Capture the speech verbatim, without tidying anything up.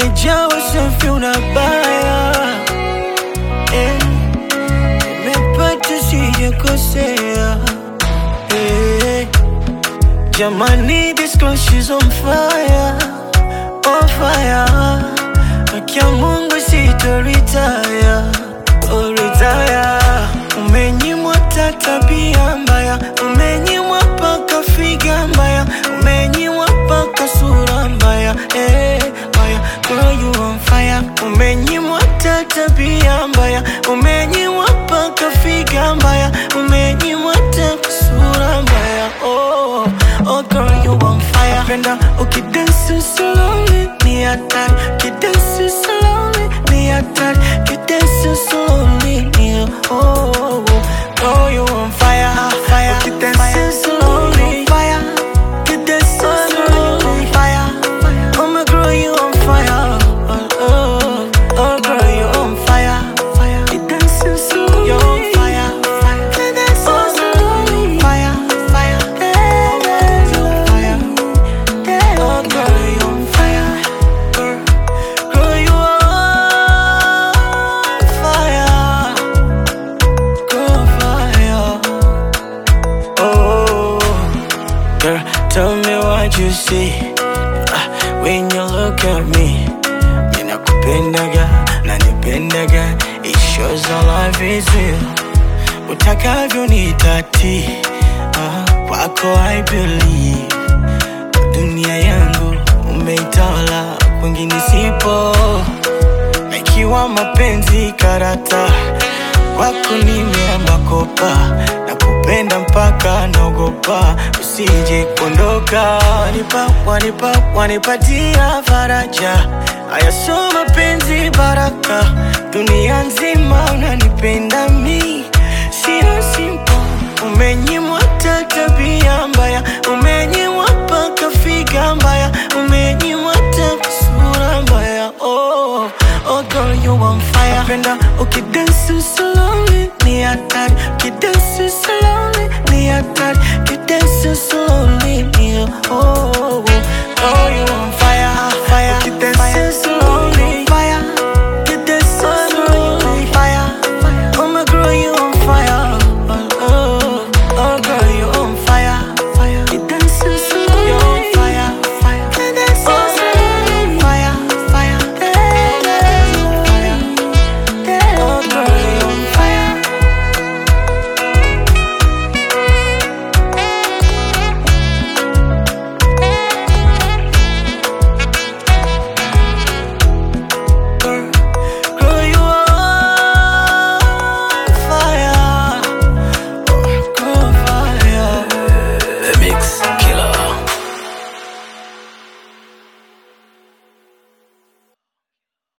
umejawa safi unabaya. Eh, nimepata sijakosea. Eh, jamani, this girl she's on fire, on fire. Akia Mungu sitoritaya, oh retire. Umenyimwa tabia mbaya, umenyimwa paka figa mbaya, umenyimwa paka sura mbaya, eh, mbaya. Girl you on fire. Umenyimwa tabia mbaya, umenyimwa paka figa mbaya, umenyimwa paka sura mbaya, oh, oh girl you on fire. Penda ukidance slowly ni hatari, ukidance slowly ni hatari, ukidance slowly ni oh, oh, oh. Girl you on fire, fire. Ukidance slowly, fire. Ukidance slowly, fire. Oh my girl you on fire, oh, oh, oh girl you on fire, fire. Ukidance slowly, you on fire, fire. Ukidance slowly, fire, fire. Oh girl you on fire, girl, girl you on fire, girl fire. Oh girl, tell me what you see uh, when you look at me. Mina kupendaga, nanipendaga. It shows our life is real. Utakavyo nitati uh, kwako I believe. Dunia yangu umeitawala, kwingine sipo. Na ikiwa mapenzi karata, kwako nimeamba kopa. Na kupenda mpaka naogopa, usije kuondoka. Wanipa, wanipa, wanipatia faraja. Haya so mapenzi baraka, dunia nzima unanipenda mi. Sio simple. Umenyimwa tabia mbaya, umenyimwa paka figa mbaya, umenyimwa sura mbaya, oh, oh girl you on fire. Penda ukidance slowly ni hatari, ukidance slowly ni hatari, ukidance slowly ni oh, oh, oh girl you on fire.